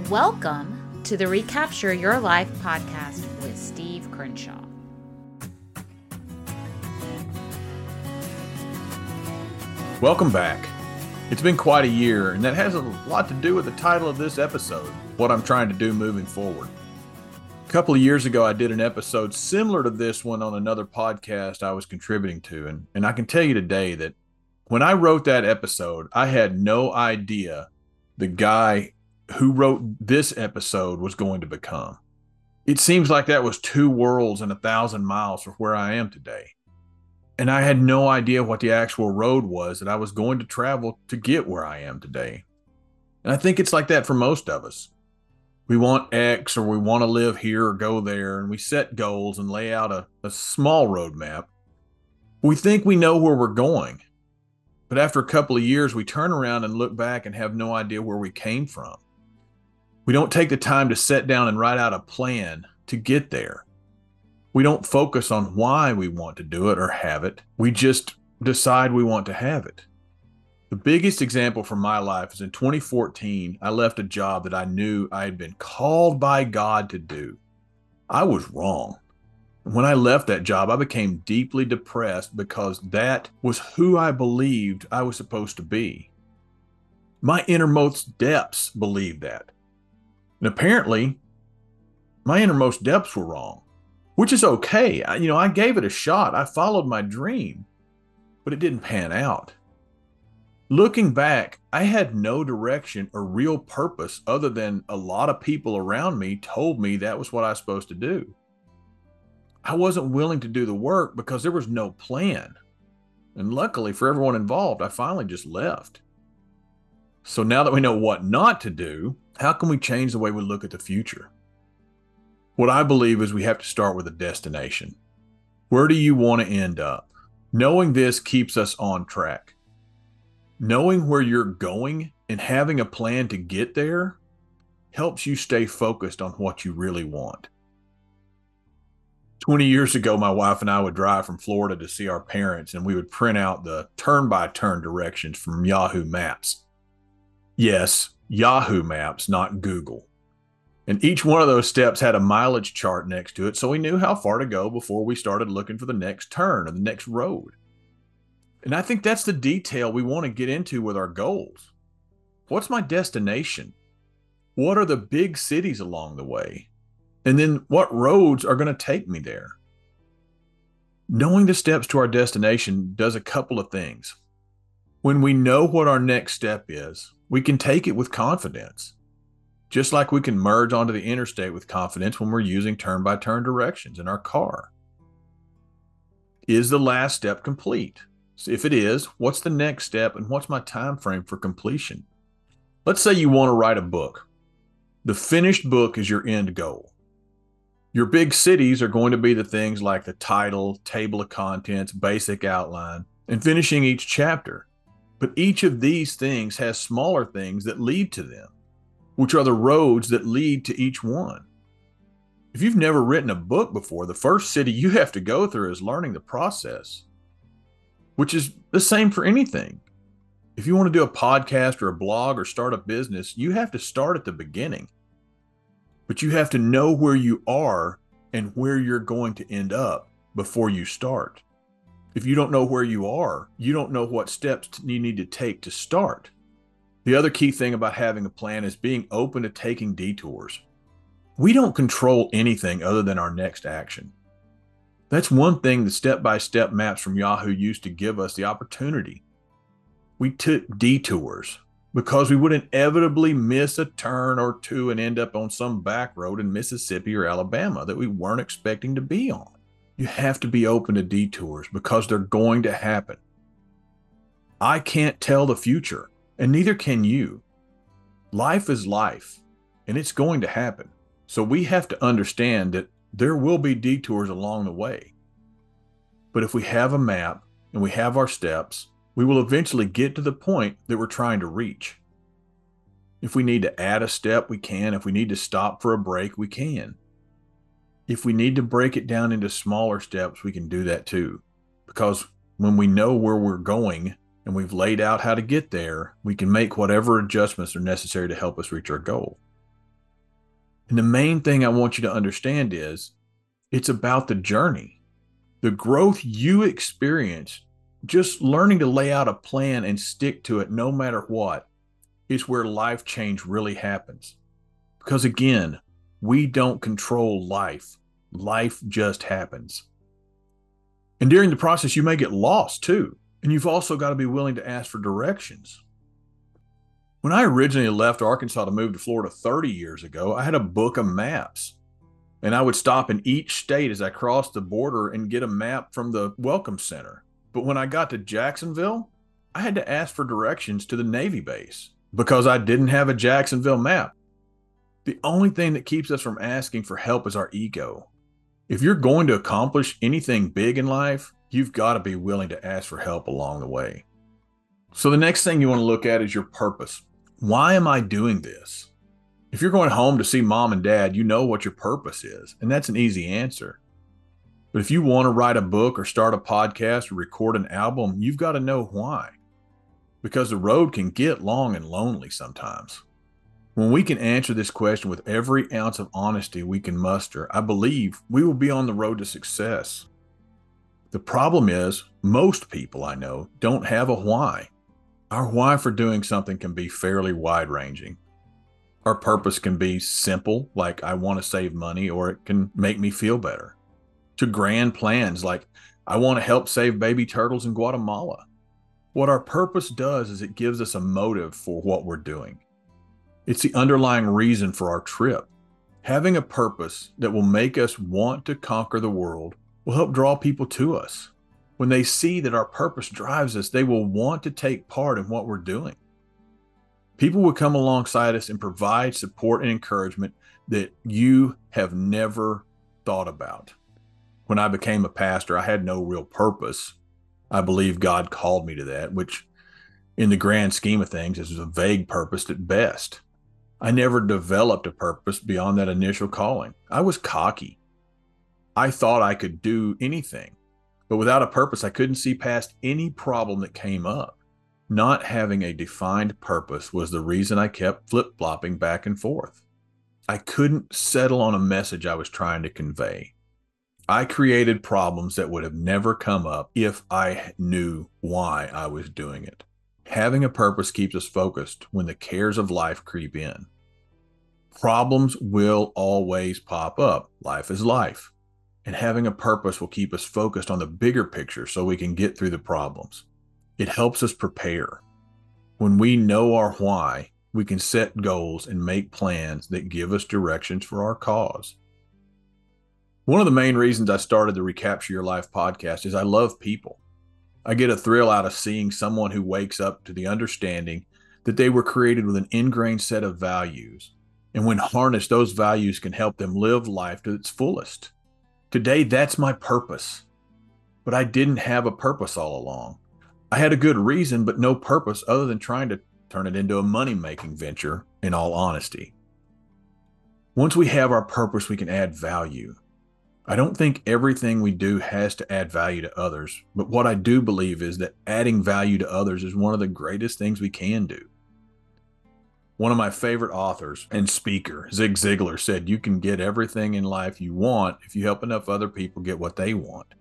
Welcome to the Recapture Your Life podcast with Steve Crenshaw. Welcome back. It's been quite a year, and that has a lot to do with the title of this episode, what I'm trying to do moving forward. A couple of years ago, I did an episode similar to this one on another podcast I was contributing to, and I can tell you today that when I wrote that episode, I had no idea the guy who wrote this episode was going to become. It seems like that was 2 worlds and 1,000 miles from where I am today. And I had no idea what the actual road was that I was going to travel to get where I am today. And I think it's like that for most of us. We want X, or we want to live here or go there, and we set goals and lay out a small roadmap. We think we know where we're going. But after a couple of years, we turn around and look back and have no idea where we came from. We don't take the time to sit down and write out a plan to get there. We don't focus on why we want to do it or have it. We just decide we want to have it. The biggest example from my life is in 2014, I left a job that I knew I had been called by God to do. I was wrong. When I left that job, I became deeply depressed because that was who I believed I was supposed to be. My innermost depths believed that. And apparently, my innermost depths were wrong, which is okay. I gave it a shot. I followed my dream, but it didn't pan out. Looking back, I had no direction or real purpose other than a lot of people around me told me that was what I was supposed to do. I wasn't willing to do the work because there was no plan. And luckily for everyone involved, I finally just left. So now that we know what not to do, how can we change the way we look at the future? What I believe is we have to start with a destination. Where do you want to end up? Knowing this keeps us on track. Knowing where you're going and having a plan to get there helps you stay focused on what you really want. 20 years ago, my wife and I would drive from Florida to see our parents, and we would print out the turn-by-turn directions from Yahoo Maps. Yes, Yahoo Maps, not Google. And each one of those steps had a mileage chart next to it, so we knew how far to go before we started looking for the next turn or the next road. And I think that's the detail we want to get into with our goals. What's my destination? What are the big cities along the way? And then what roads are going to take me there? Knowing the steps to our destination does a couple of things. When we know what our next step is, we can take it with confidence. Just like we can merge onto the interstate with confidence when we're using turn-by-turn directions in our car. Is the last step complete? So if it is, what's the next step and what's my time frame for completion? Let's say you want to write a book. The finished book is your end goal. Your big cities are going to be the things like the title, table of contents, basic outline, and finishing each chapter. But each of these things has smaller things that lead to them, which are the roads that lead to each one. If you've never written a book before, the first city you have to go through is learning the process, which is the same for anything. If you want to do a podcast or a blog or start a business, you have to start at the beginning. But you have to know where you are and where you're going to end up before you start. If you don't know where you are, you don't know what steps you need to take to start. The other key thing about having a plan is being open to taking detours. We don't control anything other than our next action. That's one thing the step-by-step maps from Yahoo used to give us the opportunity. We took detours because we would inevitably miss a turn or two and end up on some back road in Mississippi or Alabama that we weren't expecting to be on. You have to be open to detours because they're going to happen. I can't tell the future, and neither can you. Life is life, and it's going to happen. So we have to understand that there will be detours along the way. But if we have a map and we have our steps, we will eventually get to the point that we're trying to reach. If we need to add a step, we can. If we need to stop for a break, we can. If we need to break it down into smaller steps, we can do that too. Because when we know where we're going and we've laid out how to get there, we can make whatever adjustments are necessary to help us reach our goal. And the main thing I want you to understand is it's about the journey, the growth you experience. Just learning to lay out a plan and stick to it no matter what is where life change really happens. Because again, we don't control life. Life just happens. And during the process, you may get lost too. And you've also got to be willing to ask for directions. When I originally left Arkansas to move to Florida 30 years ago, I had a book of maps. And I would stop in each state as I crossed the border and get a map from the Welcome Center. But when I got to Jacksonville, I had to ask for directions to the Navy base because I didn't have a Jacksonville map. The only thing that keeps us from asking for help is our ego. If you're going to accomplish anything big in life, you've got to be willing to ask for help along the way. So the next thing you want to look at is your purpose. Why am I doing this? If you're going home to see mom and dad, you know what your purpose is, and that's an easy answer. But if you want to write a book or start a podcast or record an album, you've got to know why. Because the road can get long and lonely sometimes. When we can answer this question with every ounce of honesty we can muster, I believe we will be on the road to success. The problem is, most people I know don't have a why. Our why for doing something can be fairly wide-ranging. Our purpose can be simple, like I want to save money, or it can make me feel better, to grand plans like I want to help save baby turtles in Guatemala. What our purpose does is it gives us a motive for what we're doing. It's the underlying reason for our trip. Having a purpose that will make us want to conquer the world will help draw people to us. When they see that our purpose drives us, they will want to take part in what we're doing. People will come alongside us and provide support and encouragement that you have never thought about. When I became a pastor, I had no real purpose. I believe God called me to that, which in the grand scheme of things is a vague purpose at best. I never developed a purpose beyond that initial calling. I was cocky. I thought I could do anything, but without a purpose, I couldn't see past any problem that came up. Not having a defined purpose was the reason I kept flip-flopping back and forth. I couldn't settle on a message I was trying to convey. I created problems that would have never come up if I knew why I was doing it. Having a purpose keeps us focused when the cares of life creep in. Problems will always pop up. Life is life. And having a purpose will keep us focused on the bigger picture so we can get through the problems. It helps us prepare. When we know our why, we can set goals and make plans that give us directions for our cause. One of the main reasons I started the Recapture Your Life podcast is I love people. I get a thrill out of seeing someone who wakes up to the understanding that they were created with an ingrained set of values. And when harnessed, those values can help them live life to its fullest. Today, that's my purpose. But I didn't have a purpose all along. I had a good reason, but no purpose other than trying to turn it into a money-making venture, in all honesty. Once we have our purpose, we can add value. I don't think everything we do has to add value to others, but what I do believe is that adding value to others is one of the greatest things we can do. One of my favorite authors and speaker, Zig Ziglar, said, "You can get everything in life you want if you help enough other people get what they want."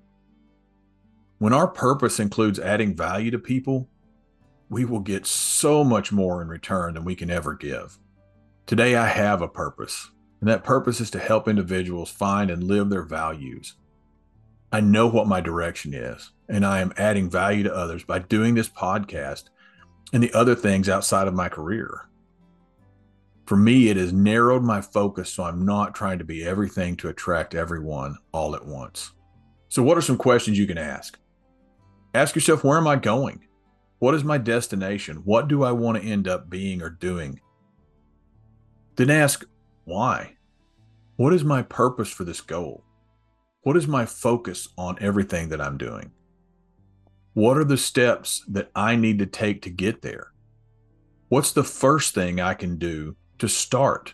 When our purpose includes adding value to people, we will get so much more in return than we can ever give. Today, I have a purpose, and that purpose is to help individuals find and live their values. I know what my direction is, and I am adding value to others by doing this podcast and the other things outside of my career. For me, it has narrowed my focus so I'm not trying to be everything to attract everyone all at once. So what are some questions you can ask? Ask yourself, where am I going? What is my destination? What do I want to end up being or doing? Then ask, why? What is my purpose for this goal? What is my focus on everything that I'm doing? What are the steps that I need to take to get there? What's the first thing I can do to start?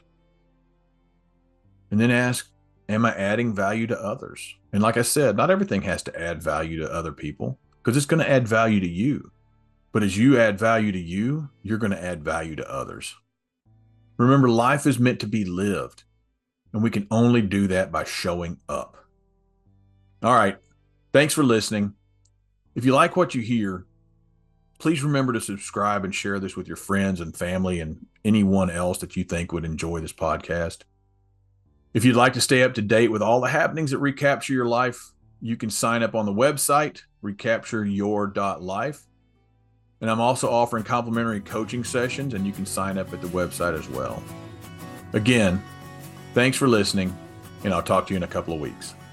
And then ask, am I adding value to others? And like I said, not everything has to add value to other people because it's going to add value to you. But as you add value to you, you're going to add value to others. Remember, life is meant to be lived. And we can only do that by showing up. All right. Thanks for listening. If you like what you hear, please remember to subscribe and share this with your friends and family and anyone else that you think would enjoy this podcast. If you'd like to stay up to date with all the happenings at Recapture Your Life, you can sign up on the website, recaptureyour.life. And I'm also offering complimentary coaching sessions, and you can sign up at the website as well. Again, thanks for listening, and I'll talk to you in a couple of weeks.